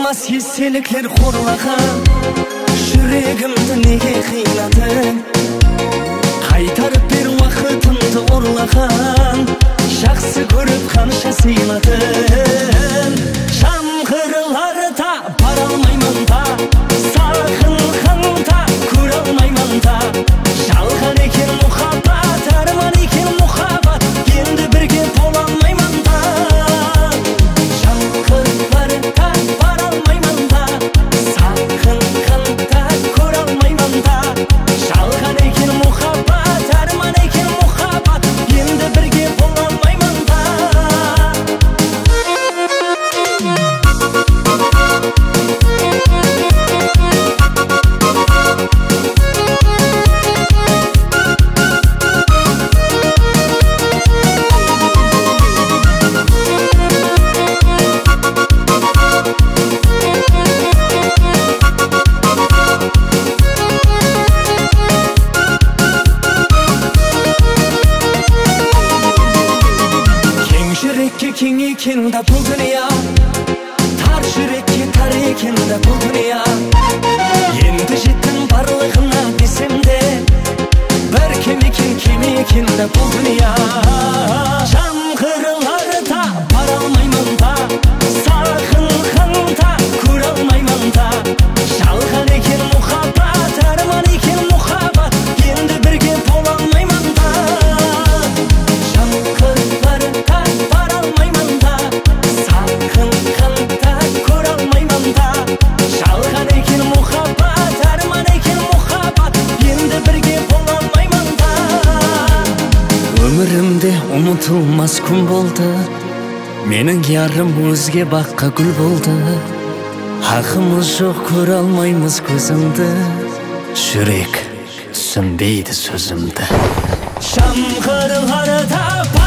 болмас естеліктер қорлаған, жүрегімді неге қинадың? Қайтарып бер уақытымды ұрлаған, жақсы көріп қанша сыйладың? Шамқырларда бара алмаймын да, сағынғанда көре алмаймын да. Жалған екен мұхаббат, арман екен мұхаббат, енді бірге бола алмаймын да. Шамқырларда бара алмаймын да, сағынғанда көре алмаймын да. Жалған екен мұхаббат, арман екен мұхаббат, енді бірге бола алмаймын да. Кең екен да бұл дүния, тар жүрекке тар екен да бұл дүния. Енді жеттім барлығына десем де, бір кем екен да бұл дүния. Шамқырларда бара алмаймын да, сағынғанда көре алмаймын да. Жалған екен мұхаббат, арман екен мұхаббат, енді бірге бола алмаймын да. Шамқырларда бара алмаймын да, сағынғанда көре алмаймын да. Жалған екен мұхаббат, арман екен мұхаббат, енді бірге бола алмаймын да. Өмірімде ұмытылмас күн болды, менің ярым өзге баққа гүл болды. Хақымыз жоқ, көре алмаймыз көзімді, жүрек түсінбейді сөзімді. Шамқырларда